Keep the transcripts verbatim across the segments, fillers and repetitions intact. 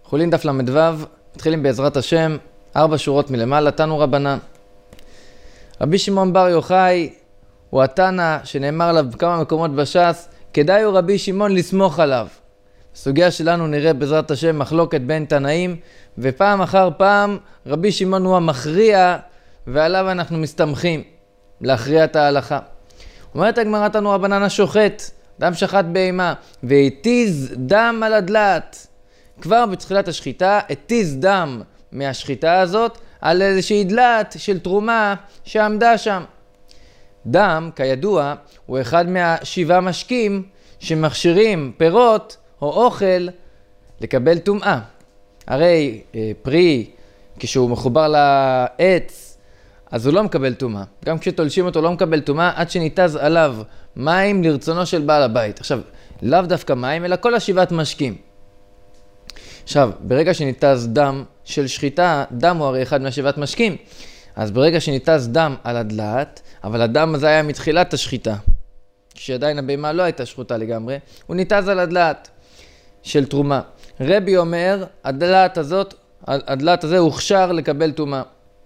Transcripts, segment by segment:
חולין דף למדוו, מתחילים בעזרת השם, ארבע שורות מלמעלה, תנו רבנן. רבי שמעון בר יוחאי הוא התנא שנאמר עליו בכמה מקומות בש"ס, כדאי הוא רבי שמעון לסמוך עליו. בסוגיה שלנו נראה בעזרת השם מחלוקת בין תנאים, ופעם אחר פעם רבי שמעון הוא המכריע, ועליו אנחנו מסתמכים להכריע את ההלכה. אומרת הגמרא תנו רבנן השוחט, דם שחט בהמה, והתיז דם על הדלת. כבר בתחילת השחיטה, התיז דם מהשחיטה הזאת על איזושהי דלת של תרומה שעמדה שם. דם, כידוע, הוא אחד מהשבעה משקים שמכשירים פירות או אוכל לקבל טומאה. הרי אה, פרי, כשהוא מחובר לעץ, אז הוא לא מקבל טומאה. גם כשתולשים אותו לא מקבל טומאה, עד שניתז עליו מים לרצונו של בעל הבית. עכשיו, לאו דווקא מים, אלא כל השבעת משקים. עכשיו, ברגע שניתז דם של שחיטה, דם הוא הרי אחד מהשבעת משקים. אז ברגע שניתז דם על הדלת, אבל הדם הזה היה מתחילת השחיטה, כשעדיין הבהמה לא הייתה שחוטה לגמרי, הוא ניתז על הדלת של תרומה. רבי אומר, הדלת הזאת, הדלת הזה הוכשר לקבל טומאה.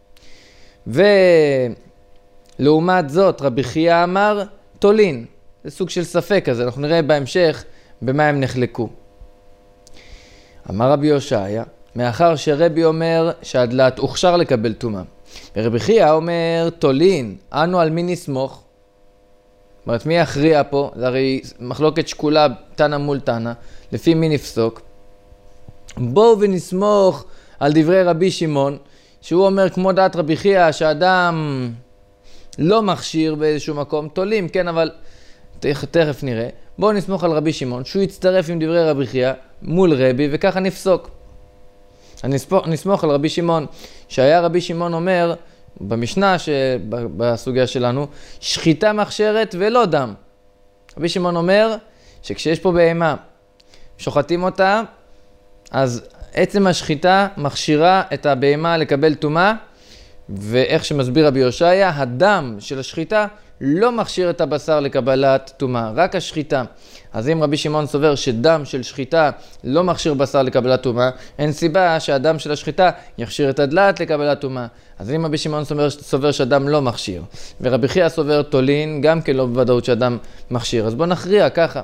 ולעומת זאת, רבי חייא אמר, תולין. זה סוג של ספק כזה, אנחנו נראה בהמשך במה הם נחלקו. אמר רבי הושעיה, מאחר שרבי אומר שהדלת הוכשר לקבל טומאה. ורבי חייא אומר, תולין, אנו על מי נסמוך? זאת אומרת, מי יכריע פה? זה הרי מחלוקת שקולה תנא מול תנא, לפי מי נפסוק. בואו ונסמוך על דברי רבי שמעון, שהוא אומר כמו דעת רבי חייא, שאדם לא מכשיר באיזשהו מקום, תולים, כן, אבל תכף, תכף נראה. בואו נסמוך על רבי שמעון, שהוא יצטרף עם דברי רבי חייא מול רבי, וככה נפסוק. נסמוך, נסמוך על רבי שמעון, שהיה רבי שמעון אומר, במשנה בסוגיה שלנו, שחיטה מכשירת ולא דם. רבי שמעון אומר, שכשיש פה בהמה, שוחטים אותה, אז עצם השחיטה מכשירה את הבהמה לקבל טומאה, ואיך שמסביר רבי הושעיה, הדם של השחיטה לא מכשיר את הבשר לקבלת טומאה, רק השחיטה. אז אם רבי שמעון סובר שדם של שחיטה לא מכשיר בשר לקבלת טומאה, אין סיבה שהדם של השחיטה יכשיר את הדלת לקבלת טומאה. אז אם רבי שמעון סובר, סובר שהדם לא מכשיר, ורבי חייא סובר תולין, גם כן לא בוודאות שהדם מכשיר. אז בוא נכריע ככה.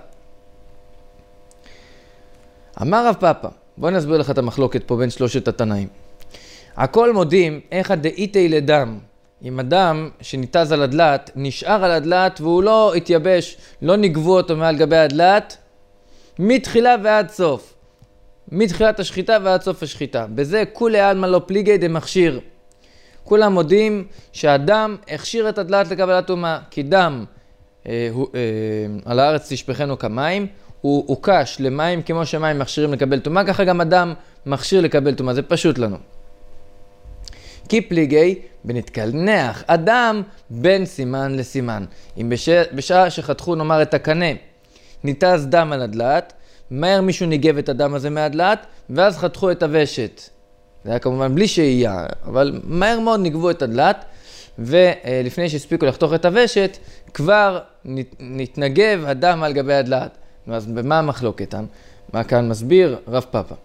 אמר רב פאפא, בוא נסביר לך את המחלוקת פה בין שלושת התנאים. הכל מודים איך דאיתי לדם. אם אדם שניתז על הדלת, נשאר על הדלת והוא לא התייבש, לא נגבו אותו מעל גבי הדלת, מתחילה ועד סוף. מתחילת השחיטה ועד סוף השחיטה. בזה כולי עלמא לא פליגי דמכשיר. כולם מודים שהדם הכשיר את הדלת לקבלת טומאה, כי דם אה, הוא, אה, על הארץ תשפכנו כמים, הוא הוקש למים כמו שמים מכשירים לקבל טומאה, ככה גם אדם מכשיר לקבל טומאה, זה פשוט לנו. כי פליגי בנתקלנח אדם בין סימן לסימן. אם בשעה, בשעה שחתכו נאמר את הקנה, ניתז דם על הדלת, מהר מישהו ניגב את הדם הזה מהדלת, ואז חתכו את הוושת. זה היה כמובן בלי שהייה, אבל מהר מאוד ניגבו את הדלת, ולפני שהספיקו לחתוך את הוושת, כבר נתנגב הדם על גבי הדלת. אז במה המחלוקת? מה כאן מסביר רב פאפא?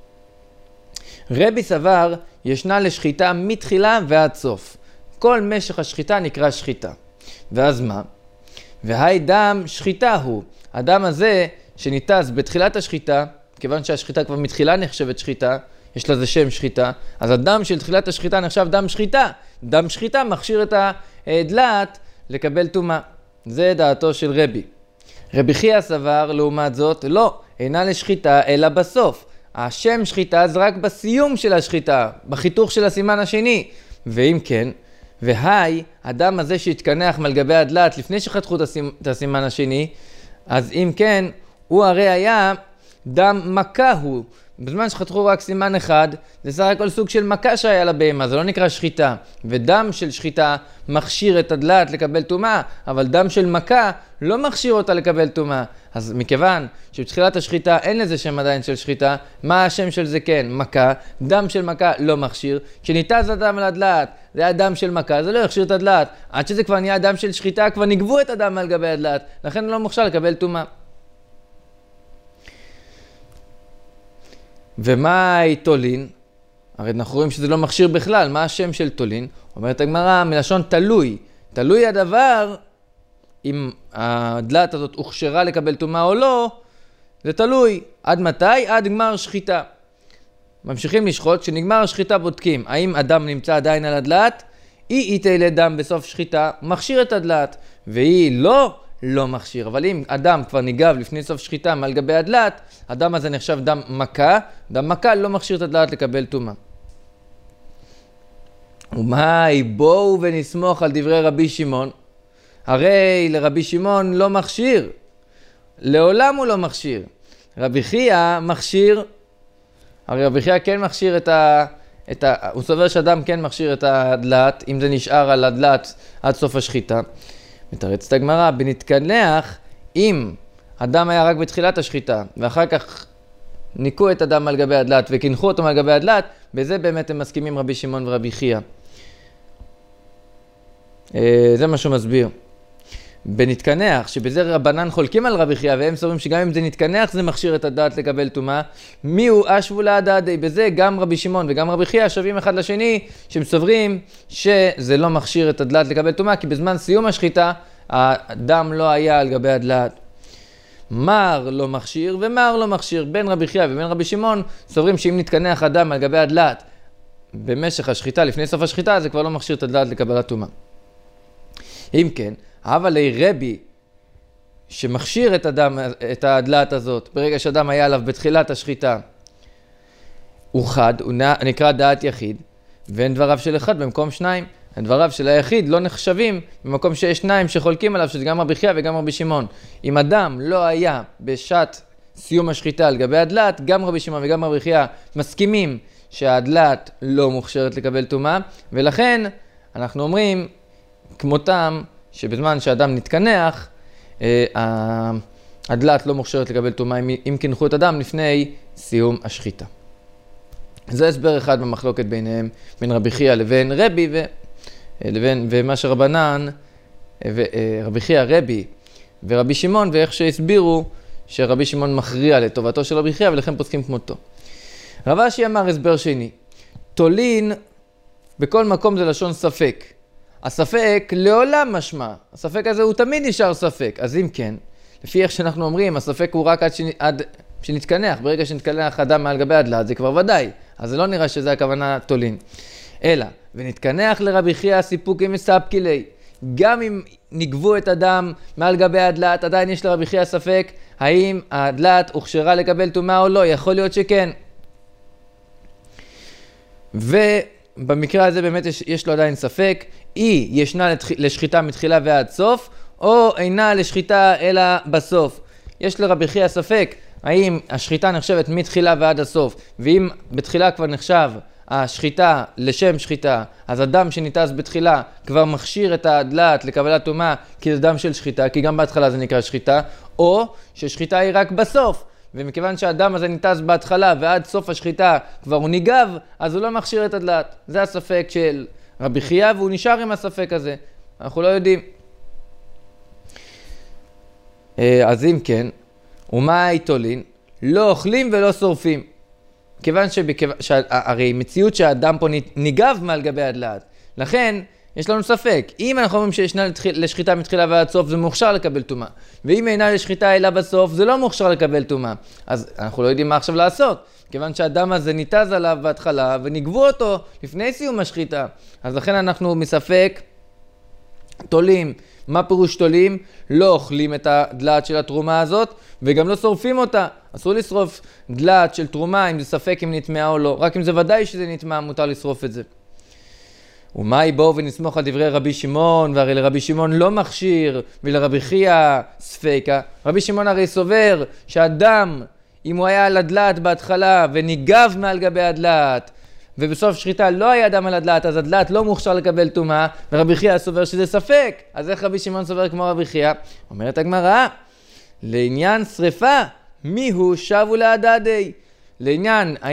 רבי סבר ישנה לשחיטה מתחילה ועד סוף. כל משך השחיטה נקרא שחיטה. ואז מה? והי דם שחיטה הוא. הדם הזה שניתז בתחילת השחיטה, כיוון שהשחיטה כבר מתחילה נחשבת שחיטה, יש לזה שם שחיטה, אז הדם של תחילת השחיטה נחשב דם שחיטה. דם שחיטה מכשיר את הדלת לקבל טומאה. זה דעתו של רבי. רבי חייא סבר לעומת זאת, לא, אינה לשחיטה אלא בסוף. השם שחיטה זה רק בסיום של השחיטה, בחיתוך של הסימן השני. ואם כן, והי, הדם הזה שהתקנח מעל גבי הדלת לפני שחתכו את הסימן השני, אז אם כן, הוא הרי היה דם מכה הוא. בזמן שחתכו רק סימן אחד, זה סך הכל סוג של מכה שהיה לבהמה, זה לא נקרא שחיטה. ודם של שחיטה מכשיר את הדלת לקבל טומאה, אבל דם של מכה לא מכשיר אותה לקבל טומאה. אז מכיוון שבתחילת השחיטה אין לזה שם עדיין של שחיטה, מה השם של זה כן? מכה. דם של מכה לא מכשיר. כשניתז הדם על הדלת, זה היה דם של מכה, זה לא יכשיר את הדלת. עד שזה כבר נהיה דם של שחיטה, כבר נגבו את הדם על גבי הדלת. לכן לא מוכשר לקבל טומאה. ומהי תולין? הרי אנחנו רואים שזה לא מכשיר בכלל, מה השם של תולין? אומרת הגמרא, מלשון תלוי. תלוי הדבר, אם הדלת הזאת הוכשרה לקבל טומאה או לא, זה תלוי. עד מתי? עד גמר שחיטה. ממשיכים לשחוט, כשנגמר השחיטה בודקים, האם אדם נמצא עדיין על הדלת? אי איתי לדם בסוף שחיטה, מכשיר את הדלת, והיא לא, לא מכשיר. אבל אם אדם כבר ניגב לפני סוף שחיטה מעל גבי הדלת, הדם הזה נחשב דם מכה, דם מכה לא מכשיר את הדלת לקבל טומאה. ומאי, בואו ונסמוך על דברי רבי שמעון. הרי לרבי שמעון לא מכשיר, לעולם הוא לא מכשיר. רבי חייא מכשיר, הרי רבי חייא כן מכשיר את ה... את ה... הוא סובר שאדם כן מכשיר את הדלת, אם זה נשאר על הדלת עד סוף השחיטה. מתרצת הגמרא, בנתקנח, אם אדם היה רק בתחילת השחיטה, ואחר כך ניקו את הדם על גבי הדלת וכינחו אותו על גבי הדלת, בזה באמת הם מסכימים רבי שמעון ורבי חייא. זה מה שהוא מסביר. בנתקנח, שבזה רבנן חולקים על רבי חייא, והם סוברים שגם אם זה נתקנח זה מכשיר את הדעת לקבל טומאה. מי הוא אשבו להדדי? בזה גם רבי שמעון וגם רבי חייא שווים אחד לשני, שהם סוברים שזה לא מכשיר את הדלת לקבל טומאה, כי בזמן סיום השחיטה הדם לא היה על גבי הדלת. מר לא מכשיר ומר לא מכשיר. בין רבי חייא ובין רבי שמעון סוברים שאם נתקנח הדם על גבי הדלת במשך השחיטה, לפני סוף השחיטה, זה כבר לא מכשיר את הדלת לקבלת טומאה. אם כן, אבל רבי שמכשיר את הדם, את הדלת הזאת, ברגע שהדם היה עליו בתחילת השחיטה, הוא חד, הוא נקרא דעת יחיד, ואין דבריו של אחד במקום שניים. הדבריו של היחיד לא נחשבים במקום שיש שניים שחולקים עליו, שזה גם רבי חייא וגם רבי שמעון. אם אדם לא היה בשעת סיום השחיטה על גבי הדלת, גם רבי שמעון וגם רבי חייא מסכימים שהדלת לא מוכשרת לקבל טומאה, ולכן אנחנו אומרים כמותם שבזמן שאדם נתקנח, הדלת לא מוכשרת לקבל טומאה אם כינחו את הדם לפני סיום השחיטה. זה הסבר אחד במחלוקת ביניהם, בין רבי חייא לבין רבי, ו... לבין, ומה שרבנן, רבי חייא רבי ורבי שמעון, ואיך שהסבירו שרבי שמעון מכריע לטובתו של רבי חייא, ולכן פוסקים כמותו. רב אשי אמר הסבר שני, תולין בכל מקום זה לשון ספק. הספק לעולם משמע, הספק הזה הוא תמיד נשאר ספק. אז אם כן, לפי איך שאנחנו אומרים, הספק הוא רק עד, שנ... עד שנתקנח, ברגע שנתקנח אדם מעל גבי הדלת, זה כבר ודאי, אז זה לא נראה שזה הכוונה תולין. אלא, ונתקנח לרבי חייא סיפוקי מספקי לי. גם אם נגבו את הדם מעל גבי הדלת, עדיין יש לרבי חייא ספק, האם הדלת הוכשרה לקבל טומאה או לא, יכול להיות שכן. ובמקרה הזה באמת יש, יש לו עדיין ספק, היא ישנה לשחיטה מתחילה ועד סוף, או אינה לשחיטה אלא בסוף. יש לרבי חייא ספק, האם השחיטה נחשבת מתחילה ועד הסוף, ואם בתחילה כבר נחשב השחיטה לשם שחיטה, אז הדם שניתז בתחילה כבר מכשיר את הדלת לקבלת טומאה, כי זה דם של שחיטה, כי גם בהתחלה זה נקרא שחיטה, או ששחיטה היא רק בסוף, ומכיוון שהדם הזה ניתז בהתחלה ועד סוף השחיטה כבר הוא ניגב, אז הוא לא מכשיר את הדלת. זה הספק של רבי חייא, והוא נשאר עם הספק הזה. אנחנו לא יודעים. אז אם כן, ומה היתולין? לא אוכלים ולא שורפים. כיוון שהרי מציאות שהאדם פה ניגב מעל גבי הדלת. לכן, יש לנו ספק. אם אנחנו אומרים שישנה לשחיטה מתחילה ועד סוף, זה מוכשר לקבל טומאה. ואם אינה לשחיטה אלא בסוף, זה לא מוכשר לקבל טומאה. אז אנחנו לא יודעים מה עכשיו לעשות. כיוון שהאדם הזה ניתז עליו בהתחלה, וניגבו אותו לפני סיום השחיטה. אז לכן אנחנו מספק תולים. מה פירוש תולים? לא אוכלים את הדלת של התרומה הזאת, וגם לא שורפים אותה. אסור לשרוף דלת של תרומה, אם זה ספק אם נטמעה או לא. רק אם זה ודאי שזה נטמעה, מותר לשרוף את זה. ומאי בואו ונסמוך על דברי רבי שמעון, והרי לרבי שמעון לא מכשיר, ולרבי חייא ספקה. רבי שמעון הרי סובר שהאדם, אם הוא היה על הדלת בהתחלה, וניגב מעל גבי הדלת, ובסוף שחיטה לא היה דם על הדלת, אז הדלת לא מוכשר לקבל טומאה, ורבי חייא סובר שזה ספק. אז איך רבי שמעון סובר כמו רבי חייא? אומרת הגמרא, לעניין שריפה, מי הוא שבו להדדי? לעניין, האם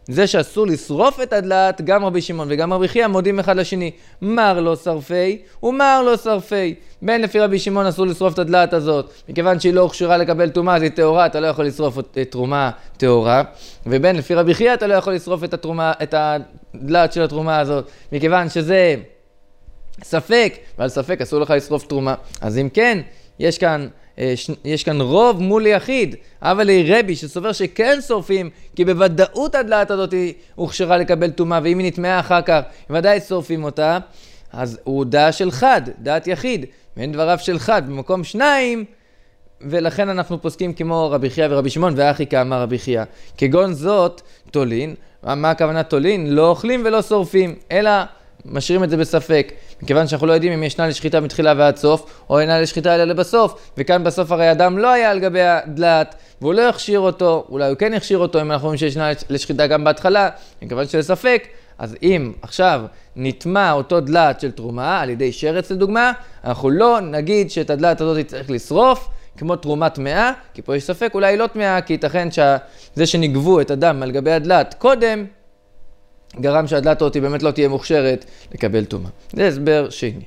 זה שאסור לשרוף את הדלת, גם רבי שמעון וגם רבי חייא מודים אחד לשני. מר לא שרפי ומר לא שרפי. בין לפי רבי שמעון אסור לשרוף את הדלת הזאת, מכיוון שהיא לא הוכשרה לקבל תרומה, אז היא טהורה, אתה לא יכול לשרוף את תרומה טהורה. ובין לפי רבי חייא אתה לא יכול לשרוף את התרומה, את הדלת של התרומה הזאת, מכיוון שזה ספק, ועל ספק אסור לך לשרוף תרומה. אז אם כן, יש כאן יש כאן רוב מול יחיד, אבל לי רבי שסובר שכן שורפים, כי בוודאות הדלת הזאת הוכשרה לקבל תרומה, ואם היא נטמעה אחר כך, ודאי שורפים אותה. אז הוא דעה של חד, דעת יחיד, ואין דבריו של חד במקום שניים, ולכן אנחנו פוסקים כמו רבי חייא ורבי שמעון, ואחי כאמר רבי חייא. כגון זאת, תולין, מה הכוונה תולין? לא אוכלים ולא שורפים, אלא משאירים את זה בספק, מכיוון שאנחנו לא יודעים אם ישנה לשחיטה מתחילה ועד סוף, או אינה לשחיטה אלא לבסוף, וכאן בסוף הרי אדם לא היה על גבי הדלת, והוא לא יכשיר אותו, אולי הוא כן יכשיר אותו, אם אנחנו אומרים שישנה לשחיטה גם בהתחלה, מכיוון שזה ספק. אז אם עכשיו נטמע אותו דלת של תרומה, על ידי שרץ לדוגמה, אנחנו לא נגיד שאת הדלת הזאת צריך לשרוף, כמו תרומת טמאה, כי פה יש ספק, אולי לא טמאה, כי ייתכן שזה שנגבו את הדם על גבי הדלת קודם, גרם שהדלת אותי באמת לא תהיה מוכשרת לקבל תרומה. זה הסבר שני.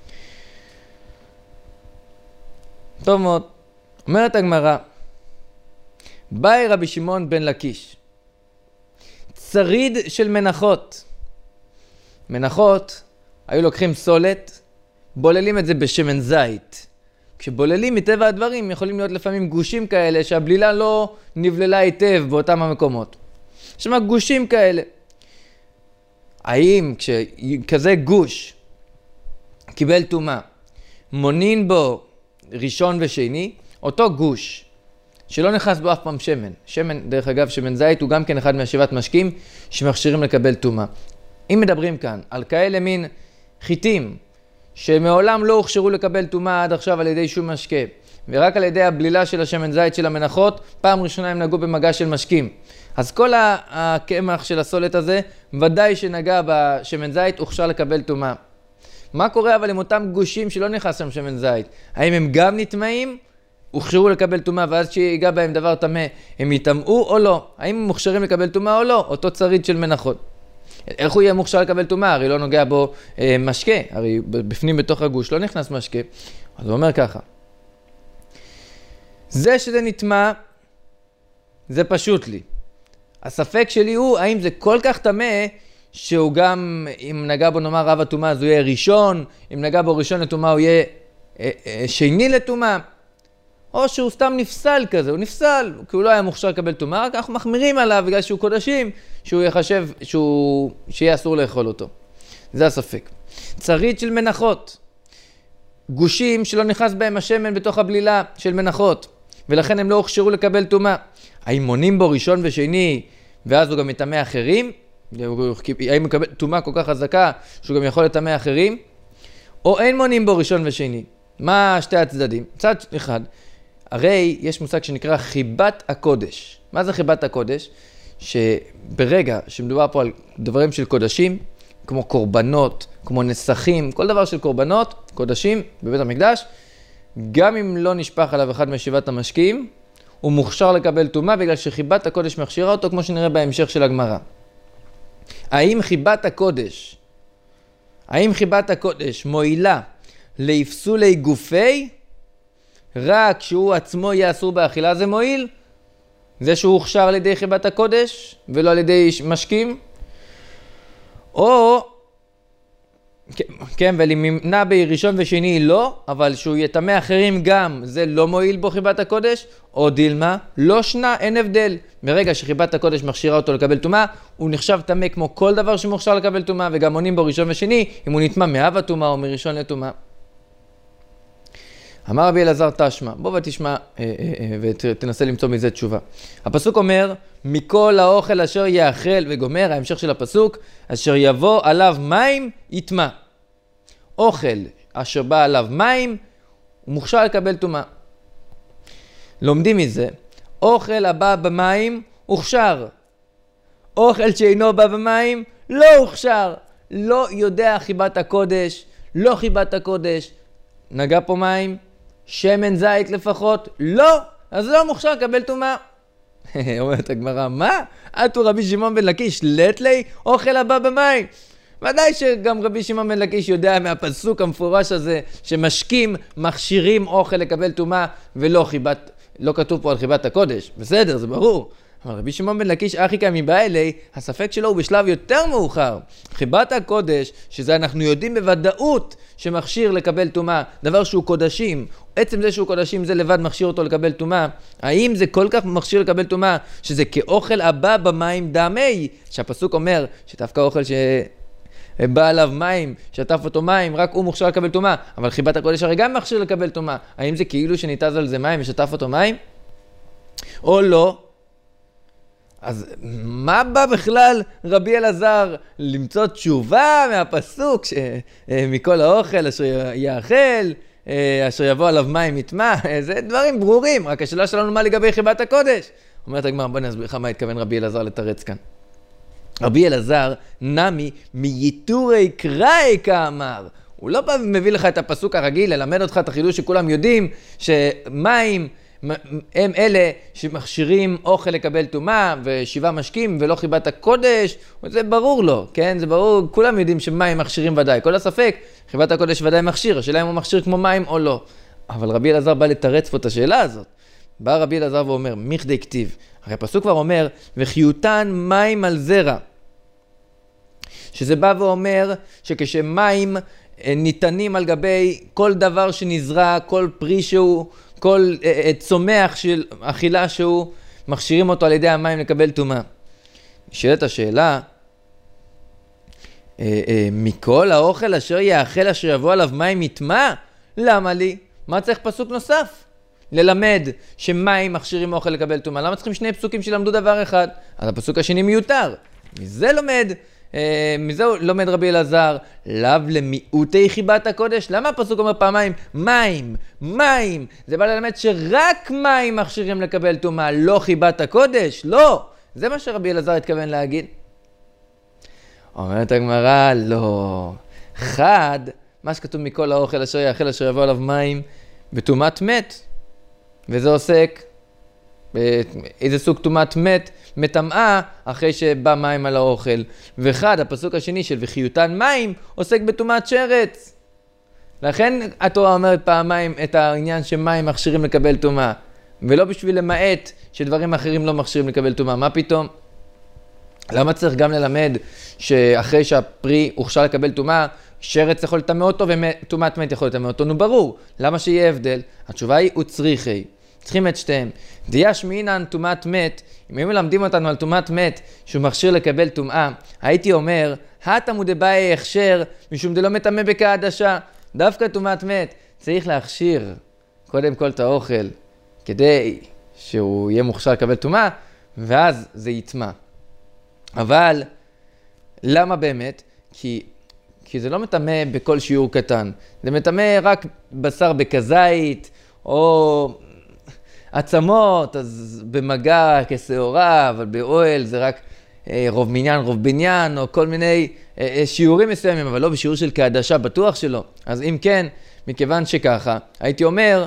טוב מאוד. אומרת הגמרא, באי רבי שמעון בן לקיש, צריד של מנחות. מנחות, היו לוקחים סולת, בוללים את זה בשמן זית. כשבוללים מטבע הדברים, יכולים להיות לפעמים גושים כאלה, שהבלילה לא נבללה היטב באותם המקומות. יש שם גושים כאלה. האם כשכזה גוש קיבל טומאה, מונין בו ראשון ושני, אותו גוש שלא נכנס בו אף פעם שמן. שמן, דרך אגב, שמן זית הוא גם כן אחד מהשבעת משקים שמכשירים לקבל טומאה. אם מדברים כאן על כאלה מין חיטים שמעולם לא הוכשרו לקבל טומאה עד עכשיו על ידי שום משקה, ורק על ידי הבלילה של השמן זית של המנחות, פעם ראשונה הם נגעו במגע של משקים. אז כל הקמח של הסולת הזה, ודאי שנגע בשמן זית, הוכשר לקבל טומאה. מה קורה אבל עם אותם גושים שלא נכנס שם שמן זית? האם הם גם נטמעים? הוכשרו לקבל טומאה, ואז שיגע בהם דבר טמא, הם יטמאו או לא? האם הם מוכשרים לקבל טומאה או לא? אותו צריד של מנחות. איך הוא יהיה מוכשר לקבל טומאה? הרי לא נוגע בו אה, משקה, הרי בפנים בתוך הגוש לא נכנס משקה. אז הוא אומר ככה, זה שזה נטמע, זה פשוט לי. הספק שלי הוא, האם זה כל כך טמא, שהוא גם, אם נגע בו נאמר רב הטומאה, אז הוא יהיה ראשון, אם נגע בו ראשון לטומאה, הוא יהיה אה, אה, שני לטומאה, או שהוא סתם נפסל כזה, הוא נפסל, כי הוא לא היה מוכשר לקבל טומאה, רק אנחנו מחמירים עליו בגלל שהוא קודשים, שהוא יחשב, שהוא, שיהיה אסור לאכול אותו. זה הספק. צריד של מנחות, גושים שלא נכנס בהם השמן בתוך הבלילה של מנחות, ולכן הם לא הוכשרו לקבל טומאה. האם מונים בו ראשון ושני, ואז הוא גם יטמא אחרים? האם מקבל טומאה כל כך חזקה, שהוא גם יכול לטמא אחרים? או אין מונים בו ראשון ושני? מה שתי הצדדים? צד אחד, הרי יש מושג שנקרא חיבת הקודש. מה זה חיבת הקודש? שברגע שמדובר פה על דברים של קודשים, כמו קורבנות, כמו נסכים, כל דבר של קורבנות, קודשים בבית המקדש, גם אם לא נשפך עליו אחד משבעת המשקים, הוא מוכשר לקבל טומאה בגלל שחיבת הקודש מכשירה אותו, כמו שנראה בהמשך של הגמרא. האם חיבת הקודש, האם חיבת הקודש מועילה ליפסולי גופי, רק שהוא עצמו יהיה אסור באכילה זה מועיל? זה שהוא הוכשר על ידי חיבת הקודש ולא על ידי משקים? או, כן, ולמנע בי ראשון ושני לא, אבל שהוא יטמא אחרים גם, זה לא מועיל בו חיבת הקודש? או דילמה, לא שנה, אין הבדל. ברגע שחיבת הקודש מכשירה אותו לקבל טומאה, הוא נחשב טמא כמו כל דבר שמוכשר לקבל טומאה, וגם מונים בו ראשון ושני, אם הוא נטמא מאב הטומאה או מראשון לטומאה. אמר רבי אלעזר תשמע, בוא ותשמע אה, אה, אה, ותנסה למצוא מזה תשובה. הפסוק אומר, מכל האוכל אשר יאכל, וגומר, ההמשך של הפסוק, אשר יבוא עליו מים, יטמא. אוכל אשר בא עליו מים, הוא מוכשר לקבל טומאה. לומדים מזה, אוכל הבא במים, הוכשר. אוכל שאינו בא במים, לא הוכשר. לא יודע חיבת הקודש, לא חיבת הקודש. נגע פה מים, שמן זית לפחות, לא, אז לא מוכשר לקבל טומאה. אומרת הגמרא, מה? עטו רבי שמעון בן לקיש, לטלי אוכל הבא במים. ודאי שגם רבי שמעון בן לקיש יודע מהפסוק המפורש הזה, שמשקים מכשירים אוכל לקבל טומאה, ולא חיבת, לא כתוב פה על חיבת הקודש. בסדר, זה ברור. אבל רבי שמעון בן לקיש אחי כמי בא אלי, הספק שלו הוא בשלב יותר מאוחר. חיבת הקודש, שזה אנחנו יודעים בוודאות שמכשיר לקבל טומאה, דבר שהוא קודשים, עצם זה שהוא קודשים זה לבד מכשיר אותו לקבל טומאה. האם זה כל כך מכשיר לקבל טומאה, שזה כאוכל הבא במים דמי, שהפסוק אומר שדווקא אוכל שבא עליו מים, שטף אותו מים, רק הוא מוכשר לקבל טומאה, אבל חיבת הקודש הרי גם מכשיר לקבל טומאה. האם זה כאילו שניתז על זה מים ושטף אותו מים? או לא? אז מה בא בכלל רבי אלעזר למצוא תשובה מהפסוק שמכל האוכל אשר יאכל, אשר יבוא עליו מים יטמע? זה דברים ברורים, רק השאלה שלנו מה לגבי חיבת הקודש. אומרת הגמרא, בוא נסביר לך מה התכוון רבי אלעזר לתרץ כאן. רבי אלעזר נמי מייתורי קראי כאמר. הוא לא בא ומביא לך את הפסוק הרגיל, ללמד אותך את החידוש שכולם יודעים שמים הם אלה שמכשירים אוכל לקבל טומאה ושבעה משקים ולא חיבת הקודש, זה ברור לו, כן? זה ברור, כולם יודעים שמים מכשירים ודאי, כל הספק, חיבת הקודש ודאי מכשיר, השאלה אם הוא מכשיר כמו מים או לא. אבל רבי אלעזר בא לתרץ פה את השאלה הזאת. בא רבי אלעזר ואומר, מכדי כתיב, הרי הפסוק כבר אומר, וחיותן מים על זרע. שזה בא ואומר שכשמים ניתנים על גבי כל דבר שנזרע, כל פרי שהוא, כל uh, צומח של אכילה שהוא, מכשירים אותו על ידי המים לקבל טומאה. נשאלת השאלה, uh, uh, מכל האוכל אשר יאכל אשר יבוא עליו מים יטמע? למה לי? מה צריך פסוק נוסף? ללמד שמים מכשירים אוכל לקבל טומאה. למה צריכים שני פסוקים שלמדו דבר אחד? אז הפסוק השני מיותר. מזה לומד, uh, מזה לומד רבי אלעזר, לאו למיעוטי חיבת הקודש. למה הפסוק אומר פעמיים? מים, מים. זה בא ללמד שרק מים מכשירים לקבל טומאה, לא חיבת הקודש. לא. זה מה שרבי אלעזר התכוון להגיד. אומרת הגמרא, לא. חד, מה שכתוב מכל האוכל אשר יאכל אשר יבוא עליו מים, בטומאת מת. וזה עוסק, איזה סוג טומאת מת, מטמאה אחרי שבא מים על האוכל. ואחד, הפסוק השני של וחיותן מים, עוסק בטומאת שרץ. לכן התורה אומרת פעמיים את העניין שמים מכשירים לקבל טומאה. ולא בשביל למעט שדברים אחרים לא מכשירים לקבל טומאה. מה פתאום? למה צריך גם ללמד שאחרי שהפרי הוכשר לקבל טומאה, שרץ יכול לטמא אותו וטומאת מת יכול לטמא אותו? נו ברור. למה שיהיה הבדל? התשובה היא הוא צריכי. צריכים את שתיהם. דיש מינן טומאת מת, אם הם מלמדים אותנו על טומאת מת שהוא מכשיר לקבל טומאה, הייתי אומר, התמוד דבאי הכשר משום דלא מטמא בקעדשה. דווקא טומאת מת צריך להכשיר קודם כל את האוכל כדי שהוא יהיה מוכשר לקבל טומאה, ואז זה יטמא. אבל למה באמת? כי כי זה לא מטמא בכל שיעור קטן. זה מטמא רק בשר בכזית או עצמות, אז במגע כשעורה, אבל באוהל זה רק אה, רוב מניין, רוב בניין, או כל מיני אה, אה, שיעורים מסוימים, אבל לא בשיעור של קעדשה, בטוח שלא. אז אם כן, מכיוון שככה, הייתי אומר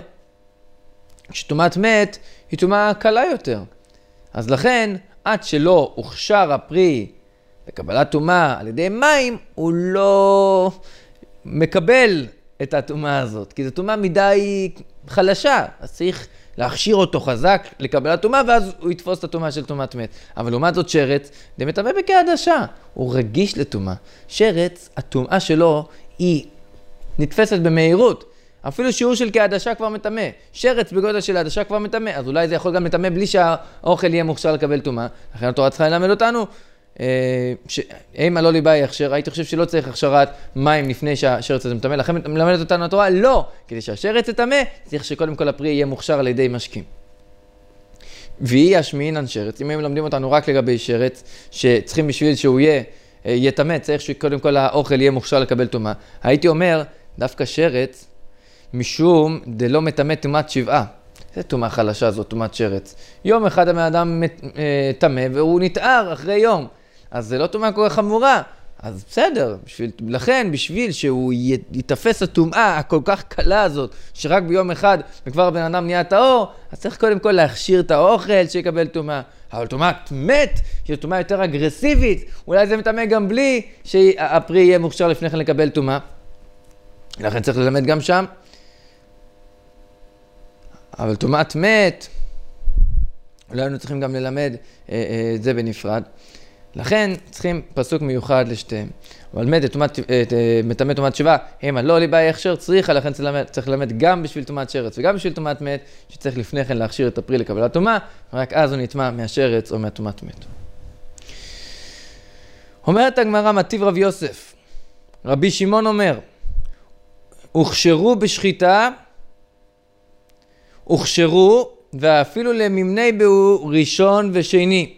שטומאת מת היא טומאה קלה יותר. אז לכן, עד שלא הוכשר הפרי לקבלת טומאה על ידי מים, הוא לא מקבל את הטומאה הזאת, כי זו טומאה מדי חלשה, אז צריך להכשיר אותו חזק לקבלת טומאה, ואז הוא יתפוס את הטומאה של טומאת מת. אבל לעומת זאת שרץ, זה מטמא בקעדשה, הוא רגיש לטומאה. שרץ, הטומאה שלו היא נתפסת במהירות, אפילו שיעור של קעדשה כבר מטמא. שרץ בגודל של קעדשה כבר מטמא, אז אולי זה יכול גם לטמא בלי שהאוכל יהיה מוכשר לקבל טומאה. לכן התורה צריכה ללמד אותנו, אם לא ליבאי הכשר, הייתי חושב שלא צריך הכשרת מים לפני שהשרץ הזה מטמא. לכן מלמדת אותנו התורה, לא, כדי שהשרץ יטמא, צריך שקודם כל הפרי יהיה מוכשר על ידי משקים. והיא השמינן שרץ, אם הם מלמדים אותנו רק לגבי שרץ, שצריכים בשביל שהוא יהיה יטמא, צריך שקודם כל האוכל יהיה מוכשר לקבל טומאה. הייתי אומר, דווקא שרץ, משום דלא מטמא טומאת שבעה. זה טומאה חלשה, זאת טומאת שרץ. יום אחד האדם טמא והוא נתאר אחרי יום. אז זה לא טומאה כל כך חמורה. אז בסדר, בשביל, לכן בשביל שהוא יתפס הטומאה הכל כך קלה הזאת, שרק ביום אחד וכבר הבן אדם נהיה טהור, אז צריך קודם כל להכשיר את האוכל שיקבל טומאה. אבל טומאה מת, שהיא טומאה יותר אגרסיבית, אולי זה מטמא גם בלי שהפרי יהיה מוכשר לפני כן לקבל טומאה. לכן צריך ללמד גם שם. אבל טומאת מת, אולי היינו צריכים גם ללמד אה, אה, את זה בנפרד. לכן צריכים פסוק מיוחד לשתיהם. אבל מת, מטמא טומאת שבעה, המה לא ליבאי הכשר צריכה, לכן צריך ללמד גם בשביל טומאת שרץ וגם בשביל טומאת מת, שצריך לפני כן להכשיר את הפרי לקבלת טומאה, רק אז הוא נטמא מהשרץ או מהטומאת מת. אומרת הגמרא, מטיב רב יוסף, רבי שמעון אומר, הוכשרו בשחיטה, הוכשרו ואפילו לממני ביאור ראשון ושני.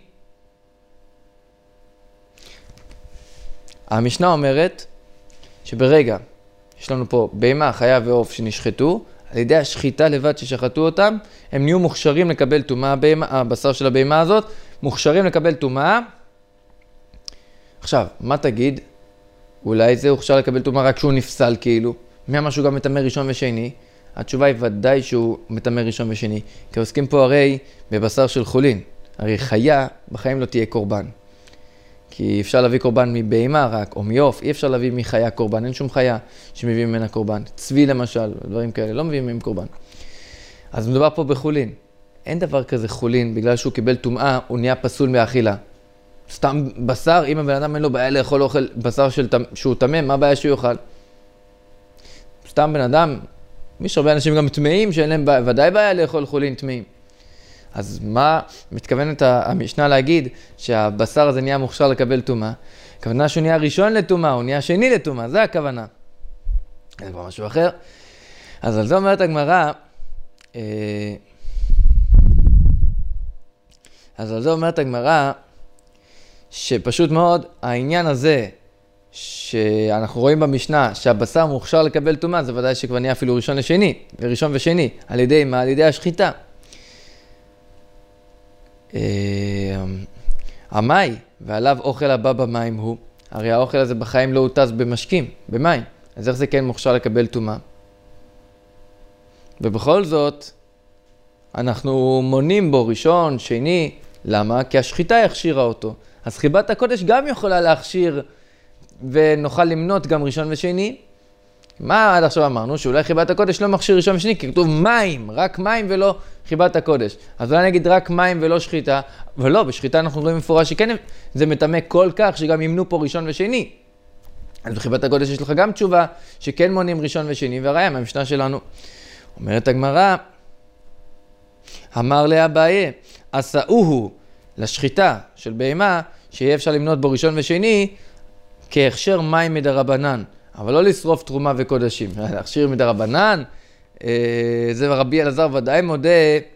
המשנה אומרת שברגע יש לנו פה בהמה, חיה ועוף שנשחטו, על ידי השחיטה לבד ששחטו אותם, הם נהיו מוכשרים לקבל טומאה, הבשר של הבהמה הזאת, מוכשרים לקבל טומאה. עכשיו, מה תגיד? אולי זה הוכשר לקבל טומאה רק שהוא נפסל כאילו. מי אמר שהוא גם מטמא ראשון ושני? התשובה היא ודאי שהוא מטמא ראשון ושני, כי עוסקים פה הרי בבשר של חולין. הרי חיה בחיים לא תהיה קורבן. כי אפשר להביא קורבן מבהמה רק, או מיוף, אי אפשר להביא מחיה קורבן, אין שום חיה שמביאים ממנה קורבן. צבי למשל, דברים כאלה, לא מביאים מהם קורבן. אז מדובר פה בחולין. אין דבר כזה חולין, בגלל שהוא קיבל טומאה, הוא נהיה פסול מאכילה. סתם בשר, אם הבן אדם אין לו בעיה לאכול אוכל בשר של, שהוא טמא, מה הבעיה שהוא יאכל? סתם בן אדם, יש הרבה אנשים גם טמאים שאין להם ודאי בעיה לאכול חולין טמאים. אז מה מתכוונת המשנה להגיד שהבשר הזה נהיה מוכשר לקבל טומאה? הכוונה שהוא נהיה ראשון לטומאה, הוא נהיה שני לטומאה, זה הכוונה. זה כבר משהו אחר. אז על זה אומרת הגמרא, אז על זה אומרת הגמרא, שפשוט מאוד העניין הזה שאנחנו רואים במשנה שהבשר מוכשר לקבל טומאה, זה ודאי שכבר נהיה אפילו ראשון לשני, וראשון ושני, על ידי מה? על ידי השחיטה. המאי, ועליו אוכל הבא במים הוא, הרי האוכל הזה בחיים לא הוטז במשקים, במים, אז איך זה כן מוכשר לקבל טומאה? ובכל זאת, אנחנו מונים בו ראשון, שני, למה? כי השחיטה הכשירה אותו. אז חיבת הקודש גם יכולה להכשיר, ונוכל למנות גם ראשון ושני. מה עד עכשיו אמרנו? שאולי חיבת הקודש לא מכשיר ראשון ושני, כי כתוב מים, רק מים ולא חיבת הקודש. אז אולי נגיד רק מים ולא שחיטה, ולא, בשחיטה אנחנו רואים מפורש שכן זה מטמא כל כך שגם ימנו פה ראשון ושני. אז בחיבת הקודש יש לך גם תשובה שכן מונים ראשון ושני, והראיה מהמשנה שלנו. אומרת הגמרא, אמר לאביי, עשאוהו לשחיטה של בהמה, שיהיה אפשר למנות בו ראשון ושני, כהכשר מים מדרבנן, אבל לא לשרוף תרומה וקודשים. להכשיר מדרבנן, זה רבי אלעזר ודאי מודה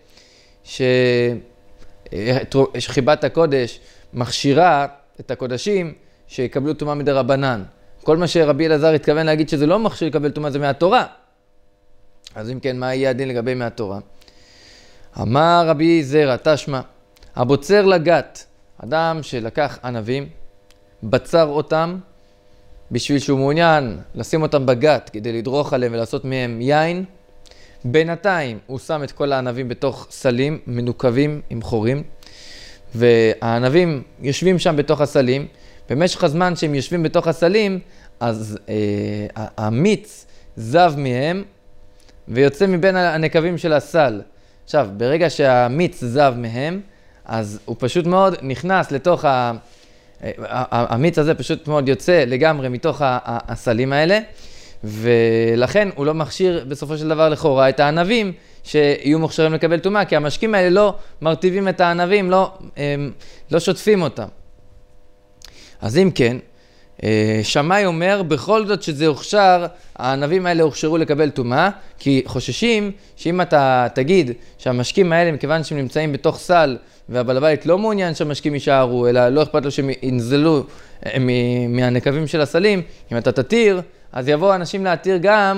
שחיבת הקודש מכשירה את הקודשים שיקבלו תרומה מדרבנן. כל מה שרבי אלעזר התכוון להגיד שזה לא מכשיר לקבל תרומה זה מהתורה. אז אם כן, מה יהיה הדין לגבי מהתורה? אמר רבי זרע, תשמע, הבוצר לגת, אדם שלקח ענבים, בצר אותם, בשביל שהוא מעוניין לשים אותם בגת כדי לדרוך עליהם ולעשות מהם יין. בינתיים הוא שם את כל הענבים בתוך סלים מנוקבים עם חורים, והענבים יושבים שם בתוך הסלים. במשך הזמן שהם יושבים בתוך הסלים, אז אה, המיץ זב מהם ויוצא מבין הנקבים של הסל. עכשיו, ברגע שהמיץ זב מהם, אז הוא פשוט מאוד נכנס לתוך ה... המיץ הזה פשוט מאוד יוצא לגמרי מתוך הסלים האלה, ולכן הוא לא מכשיר בסופו של דבר לכאורה את הענבים שיהיו מוכשרים לקבל טומאה, כי המשקים האלה לא מרטיבים את הענבים, לא, לא שוטפים אותם. אז אם כן, שמאי אומר בכל זאת שזה הוכשר, הענבים האלה הוכשרו לקבל טומאה, כי חוששים שאם אתה תגיד שהמשקים האלה, מכיוון שהם נמצאים בתוך סל, והבעל הבית לא מעוניין שהמשקים יישארו, אלא לא אכפת לו שהם ינזלו מהנקבים של הסלים, אם אתה תתיר, אז יבואו אנשים להתיר גם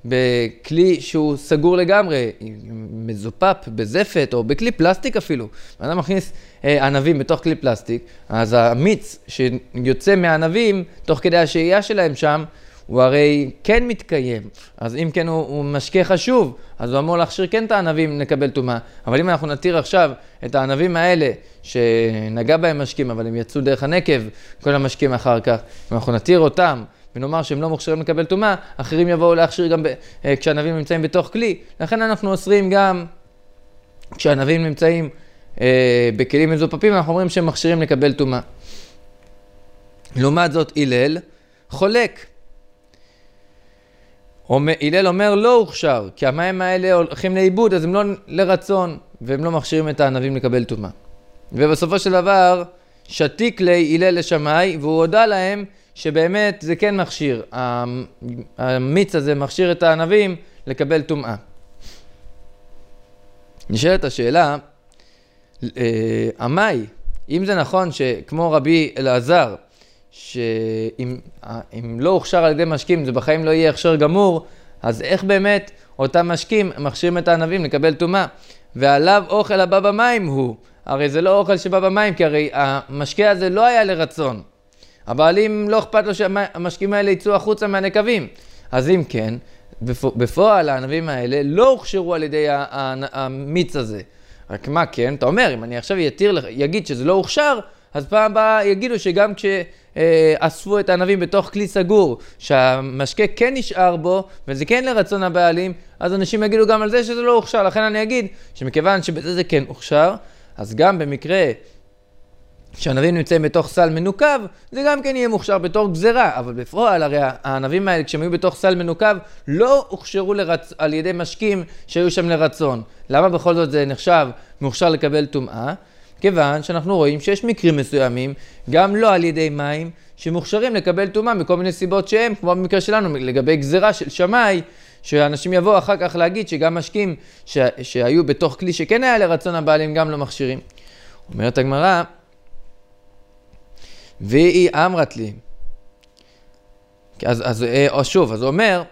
בכלי שהוא סגור לגמרי, מזופפ, בזפת או בכלי פלסטיק אפילו. אדם מכניס אה, ענבים בתוך כלי פלסטיק, אז המיץ שיוצא מהענבים, תוך כדי השהייה שלהם שם, הוא הרי כן מתקיים. אז אם כן הוא, הוא משקה חשוב, אז הוא אמור להכשיר כן את הענבים לקבל טומאה. אבל אם אנחנו נתיר עכשיו את הענבים האלה, שנגע בהם משקים, אבל הם יצאו דרך הנקב, כל המשקים אחר כך, אם אנחנו נתיר אותם, ונאמר שהם לא מוכשרים לקבל טומאה, אחרים יבואו להכשיר גם ב, כשענבים נמצאים בתוך כלי. לכן אנחנו אוסרים גם כשענבים נמצאים אה, בכלים מזופפים, אנחנו אומרים שהם מכשירים לקבל טומאה. לעומת זאת, הלל חולק. הלל אומר לא הוכשר, כי המים האלה הולכים לאיבוד, אז הם לא לרצון, והם לא מכשירים את הענבים לקבל טומאה. ובסופו של דבר, שתיק לי הלל לשמאי, והוא הודע להם שבאמת זה כן מכשיר. המיץ הזה מכשיר את הענבים לקבל טומאה. נשאלת השאלה, המאי, אם זה נכון שכמו רבי אלעזר, שאם אם לא הוכשר על ידי משקים, זה בחיים לא יהיה הכשר גמור, אז איך באמת אותם משקים מכשירים את הענבים לקבל טומאה? ועליו אוכל הבא במים הוא, הרי זה לא אוכל שבא במים, כי הרי המשקה הזה לא היה לרצון. הבעלים לא אכפת לו שהמשקים האלה יצאו החוצה מהנקבים. אז אם כן, בפועל הענבים האלה לא הוכשרו על ידי המיץ הזה. רק מה כן? אתה אומר, אם אני עכשיו יתיר, יגיד שזה לא הוכשר, אז פעם הבאה יגידו שגם כשאספו את הענבים בתוך כלי סגור, שהמשקה כן נשאר בו, וזה כן לרצון הבעלים, אז אנשים יגידו גם על זה שזה לא הוכשר. לכן אני אגיד שמכיוון שבזה זה כן הוכשר, אז גם במקרה שהענבים נמצאים בתוך סל מנוקב, זה גם כן יהיה מוכשר בתור גזרה. אבל בפועל, הרי הענבים האלה, כשהם היו בתוך סל מנוקב, לא הוכשרו לרצ... על ידי משקים שהיו שם לרצון. למה בכל זאת זה נחשב מוכשר לקבל טומאה? כיוון שאנחנו רואים שיש מקרים מסוימים, גם לא על ידי מים, שמוכשרים לקבל טומאה מכל מיני סיבות שהם, כמו במקרה שלנו, לגבי גזרה של שמאי, שאנשים יבואו אחר כך להגיד שגם משקים ש... שהיו בתוך כלי שכן היה לרצון הבעלים, גם לא מכשירים. אומרת הגמרא, והיא אמרת לי. אז, אז, או שוב, אז הוא אומר,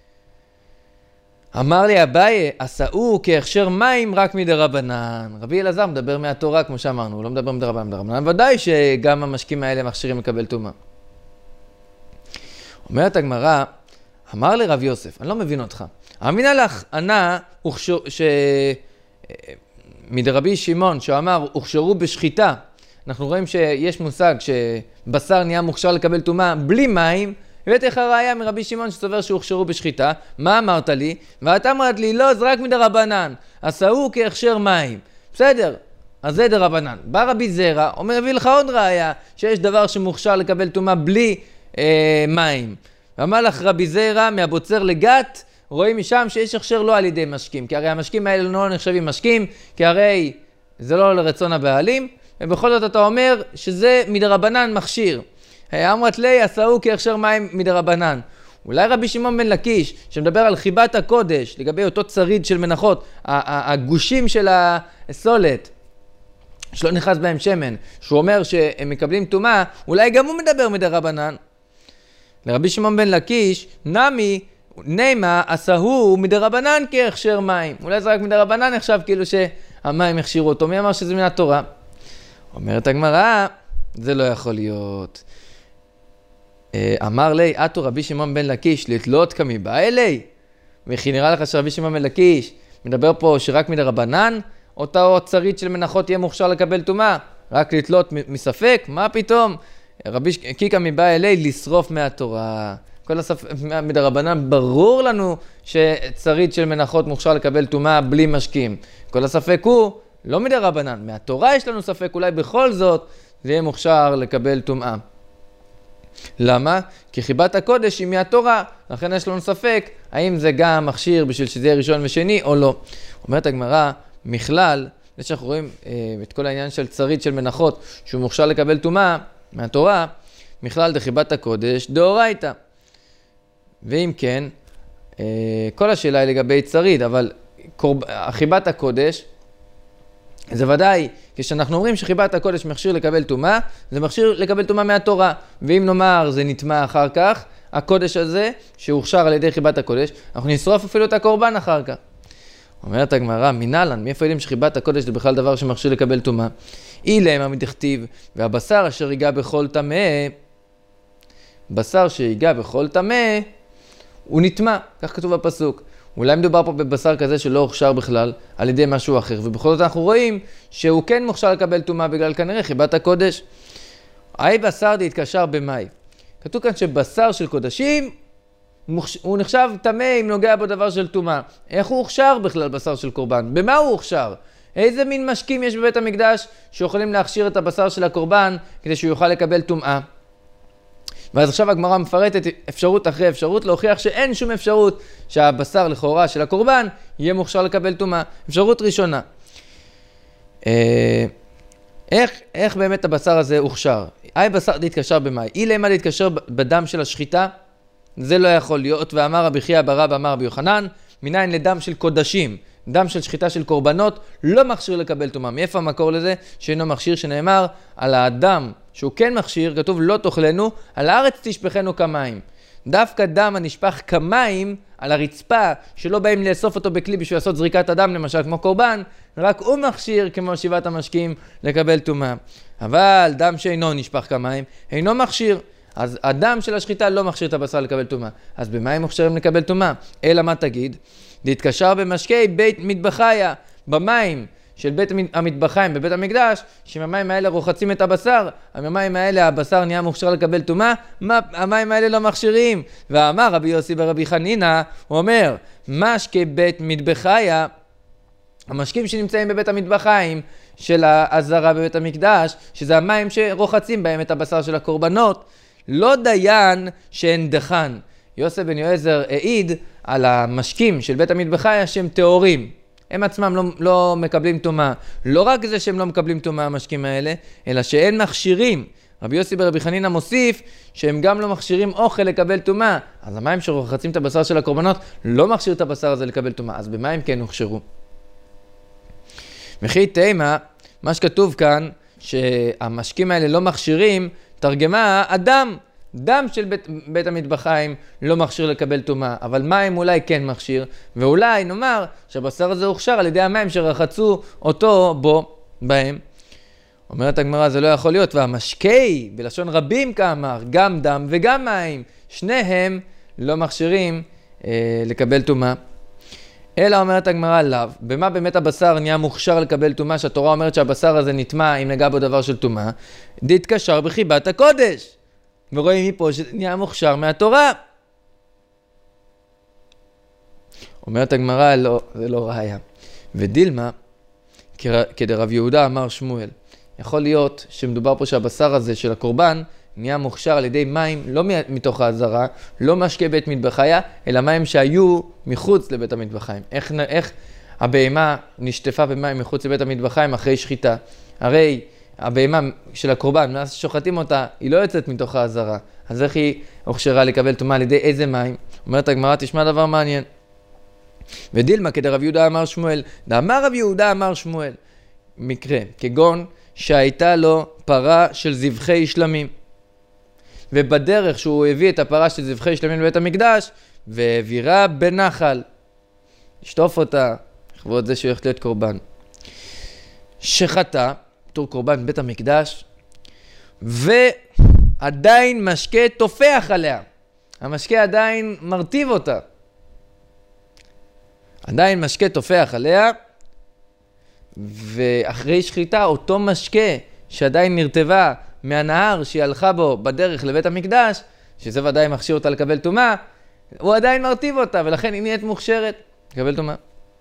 אמר לי אביי, עשאו כהכשר מים רק מדרבנן. רבי אלעזר מדבר מהתורה, כמו שאמרנו, הוא לא מדבר מדרבנן, מדרבנן. ודאי שגם המשקים האלה מכשירים לקבל טומאה. אומרת הגמרא, אמר לי רב יוסף, אני לא מבין אותך. אמינה לך, ענה, ש... מדרבי שמעון, שאמר, הוכשרו בשחיטה. אנחנו רואים שיש מושג שבשר נהיה מוכשר לקבל טומאה בלי מים, הבאתי לך ראיה מרבי שמעון שסובר שהוכשרו בשחיטה. מה אמרת לי? ואתה אמרת לי, לא, זה רק מדרבנן, עשאו כהכשר מים. בסדר, אז זה דרבנן. בא רבי זרע, אומר, הביא לך עוד ראיה שיש דבר שמוכשר לקבל טומאה בלי אה, מים. ואמר לך רבי זרע, מהבוצר לגת, רואים משם שיש הכשר לא על ידי משקים, כי הרי המשקים האלה לא נחשבים משקים, כי הרי זה לא לרצון הבעלים, ובכל זאת אתה אומר שזה מדרבנן מכשיר. אמרת לי, עשאו כהכשר מים מדרבנן. אולי רבי שמעון בן לקיש, שמדבר על חיבת הקודש, לגבי אותו צריד של מנחות, הגושים של הסולת, שלא נכנס בהם שמן, שהוא אומר שהם מקבלים טומאה, אולי גם הוא מדבר מדרבנן. לרבי שמעון בן לקיש, נמי, נימה, עשאו מדרבנן כהכשר מים. אולי זה רק מדרבנן נחשב כאילו שהמים הכשירו אותו. מי אמר שזה מן התורה? אומרת הגמרא, זה לא יכול להיות. אמר לי, אתו רבי שמעון בן לקיש, לתלות כמי בא אלי? וכי נראה לך שרבי שמעון בן לקיש מדבר פה שרק מדרבנן, אותו צריד של מנחות יהיה מוכשר לקבל טומאה, רק לתלות מספק? מה פתאום? רבי קיקא מבא אלי, לשרוף מהתורה. כל הספק, מדרבנן ברור לנו שצריד של מנחות מוכשר לקבל טומאה בלי משקים. כל הספק הוא לא מדרבנן, מהתורה יש לנו ספק, אולי בכל זאת זה יהיה מוכשר לקבל טומאה. למה? כי חיבת הקודש היא מהתורה, לכן יש לנו ספק האם זה גם מכשיר בשביל שזה יהיה ראשון ושני או לא. אומרת הגמרא, מכלל, זה שאנחנו רואים אה, את כל העניין של צריד של מנחות שהוא מוכשר לקבל טומאה מהתורה, מכלל דחיבת הקודש דאורייתא. ואם כן, אה, כל השאלה היא לגבי צריד, אבל קורב... חיבת הקודש, זה ודאי, כשאנחנו אומרים שחיבת הקודש מכשיר לקבל טומאה, זה מכשיר לקבל טומאה מהתורה. ואם נאמר זה נטמע אחר כך, הקודש הזה, שהוכשר על ידי חיבת הקודש, אנחנו נשרוף אפילו את הקורבן אחר כך. אומרת הגמרא, מנהלן, מאיפה יודעים שחיבת הקודש זה בכלל דבר שמכשיר לקבל טומאה? אילם המדכתיב, והבשר אשר ייגע בכל טמא, בשר שיגע בכל טמא, הוא נטמא, כך כתוב בפסוק. אולי מדובר פה בבשר כזה שלא הוכשר בכלל על ידי משהו אחר, ובכל זאת אנחנו רואים שהוא כן מוכשר לקבל טומאה בגלל כנראה חיבת הקודש. היי בשר דהתקשר במאי. כתוב כאן שבשר של קודשים, הוא נחשב טמא אם נוגע בו דבר של טומאה. איך הוא הוכשר בכלל בשר של קורבן? במה הוא הוכשר? איזה מין משקים יש בבית המקדש שיכולים להכשיר את הבשר של הקורבן כדי שהוא יוכל לקבל טומאה? ואז עכשיו הגמרא מפרטת אפשרות אחרי אפשרות להוכיח שאין שום אפשרות שהבשר לכאורה של הקורבן יהיה מוכשר לקבל טומאה. אפשרות ראשונה. איך, איך באמת הבשר הזה הוכשר? אי בשר להתקשר במאי. אי למה להתקשר בדם של השחיטה? זה לא יכול להיות. ואמר רבי חייא בר אבא אמר רבי יוחנן, מניין לדם של קודשים, דם של שחיטה של קורבנות, לא מכשיר לקבל טומאה. מאיפה המקור לזה? שאינו מכשיר, שנאמר על האדם שהוא כן מכשיר, כתוב לא תאכלנו, על הארץ תשפכנו כמים. דווקא דם הנשפך כמים על הרצפה, שלא באים לאסוף אותו בכלי בשביל לעשות זריקת הדם, למשל כמו קורבן, רק הוא מכשיר כמו שבעת המשקים לקבל טומאה. אבל דם שאינו נשפך כמים, אינו מכשיר. אז הדם של השחיטה לא מכשיר את הבשר לקבל טומאה. אז במה הם מכשירים לקבל טומאה? אלא מה תגיד? להתקשר במשקי בית מטבחיה, במים של בית המטבחיים בבית המקדש, שהמים האלה רוחצים את הבשר, המים האלה הבשר נהיה מוכשר לקבל טומאה, המים האלה לא מכשירים. ואמר רבי יוסי ברבי חנינא, הוא אומר, משקי בית מטבחיה, המשקים שנמצאים בבית המטבחיים של העזרה בבית המקדש, שזה המים שרוחצים בהם את הבשר של הקורבנות, לא דיין שאין דחן. יוסף בן יועזר העיד על המשקים של בית המטבחיה שהם טהורים. הם עצמם לא, לא מקבלים טומאה. לא רק זה שהם לא מקבלים טומאה המשקים האלה, אלא שאין מכשירים. רבי יוסי ברבי חנינא מוסיף שהם גם לא מכשירים אוכל לקבל טומאה. אז המים שרוחצים את הבשר של הקורבנות לא מכשיר את הבשר הזה לקבל טומאה. אז במה הם כן הוכשרו? וכי תימה, מה שכתוב כאן, שהמשקים האלה לא מכשירים, תרגמה אדם. דם של בית, בית המטבחיים לא מכשיר לקבל טומאה, אבל מים אולי כן מכשיר, ואולי נאמר שהבשר הזה הוכשר על ידי המים שרחצו אותו בו, בהם. אומרת הגמרא, זה לא יכול להיות, והמשקי, בלשון רבים כאמר, גם דם וגם מים, שניהם לא מכשירים אה, לקבל טומאה. אלא אומרת הגמרא לאו, במה באמת הבשר נהיה מוכשר לקבל טומאה, שהתורה אומרת שהבשר הזה נטמא אם נגע בו דבר של טומאה, דהתקשר בחיבת הקודש. ורואים מפה שנהיה מוכשר מהתורה. אומרת הגמרא, לא, זה לא ראיה. ודילמה, כדרב יהודה אמר שמואל, יכול להיות שמדובר פה שהבשר הזה של הקורבן נהיה מוכשר על ידי מים, לא מתוך העזרה, לא משקי בית מטבחיה, אלא מים שהיו מחוץ לבית המטבחיים. איך, איך הבהמה נשטפה במים מחוץ לבית המטבחיים אחרי שחיטה? הרי הבהמה של הקורבן, מאז שוחטים אותה, היא לא יוצאת מתוך העזרה. אז איך היא הוכשרה לקבל טומאה על ידי איזה מים? אומרת הגמרא, תשמע דבר מעניין. ודילמה, כדרב יהודה אמר שמואל, דאמר רב יהודה אמר שמואל, מקרה, כגון שהייתה לו פרה של זבחי שלמים. ובדרך שהוא הביא את הפרה של זבחי שלמים לבית המקדש, והעבירה בנחל. לשטוף אותה, לכבוד זה שהוא הולך להיות קורבן. שחטא, פטור קורבן בית המקדש, ועדיין משקה תופח עליה. המשקה עדיין מרטיב אותה. עדיין משקה תופח עליה, ואחרי שחיטה אותו משקה שעדיין נרטבה מהנהר שהיא הלכה בו בדרך לבית המקדש, שזה ודאי מכשיר אותה לקבל טומאה, הוא עדיין מרטיב אותה, ולכן היא נהיית מוכשרת לקבל טומאה.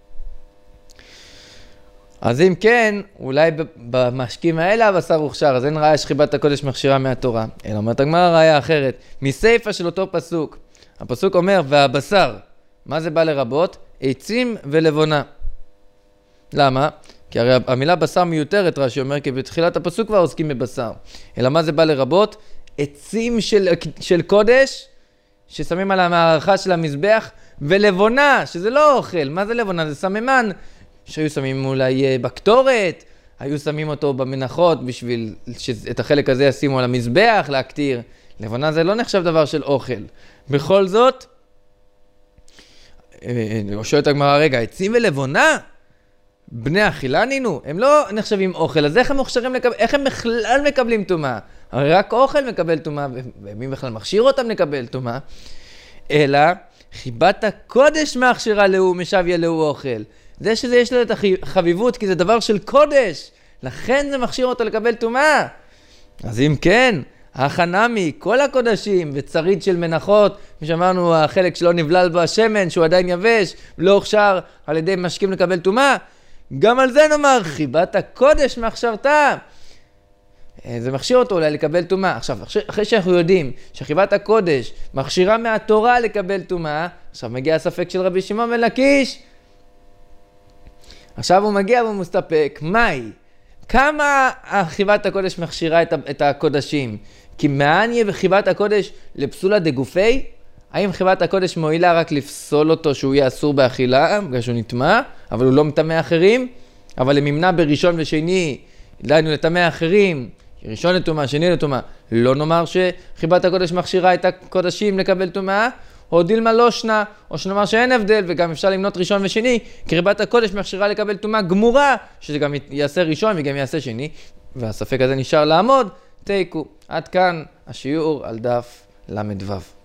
אז אם כן, אולי במשקים האלה הבשר הוכשר, אז אין ראיה שחיבת הקודש מכשירה מהתורה. אלא אומרת הגמרא ראיה אחרת, מסיפא של אותו פסוק. הפסוק אומר, והבשר, מה זה בא לרבות? עצים ולבונה. למה? כי הרי המילה בשר מיותרת, רש"י אומר, כי בתחילת הפסוק כבר עוסקים בבשר. אלא מה זה בא לרבות? עצים של, של קודש, ששמים על המערכה של המזבח, ולבונה, שזה לא אוכל. מה זה לבונה? זה סממן. שהיו שמים אולי בקטורת, היו שמים אותו במנחות בשביל שאת החלק הזה ישימו על המזבח להקטיר. לבונה זה לא נחשב דבר של אוכל. בכל זאת, שואלת הגמרא, רגע, עצים ולבונה? בני אכילה נינו? הם לא נחשבים אוכל, אז איך הם מוכשרים לקבל, איך הם בכלל מקבלים טומאה? הרי רק אוכל מקבל טומאה, ומי בכלל מכשיר אותם לקבל טומאה? אלא, חיבת הקודש מכשירה לו, משוויה לו אוכל. זה שזה יש לו את החביבות, כי זה דבר של קודש, לכן זה מכשיר אותו לקבל טומאה. אז אם כן, החנמי, כל הקודשים וצריד של מנחות, שאמרנו החלק שלא נבלל בו השמן, שהוא עדיין יבש, לא הוכשר על ידי משקים לקבל טומאה, גם על זה נאמר, חיבת הקודש מכשירתה. זה מכשיר אותו אולי לקבל טומאה. עכשיו, אחרי שאנחנו יודעים שחיבת הקודש מכשירה מהתורה לקבל טומאה, עכשיו מגיע הספק של רבי שמעון בן לקיש. עכשיו הוא מגיע והוא מסתפק, מהי? כמה חיבת הקודש מכשירה את הקודשים? כי מען יהיה בחיבת הקודש לפסולה דגופי? האם חיבת הקודש מועילה רק לפסול אותו שהוא יהיה אסור באכילה, בגלל שהוא נטמא, אבל הוא לא מטמא אחרים? אבל אם ימנע בראשון ושני, דהיינו לטמא אחרים, ראשון לטומאה, שני לטומאה, לא נאמר שחיבת הקודש מכשירה את הקודשים לקבל טומאה, או דילמה לא שנה, או שנאמר שאין הבדל, וגם אפשר למנות ראשון ושני, כי חיבת הקודש מכשירה לקבל טומאה גמורה, שזה גם יעשה ראשון וגם יעשה שני, והספק הזה נשאר לעמוד, תיקו. עד כאן השיעור על דף למדוו.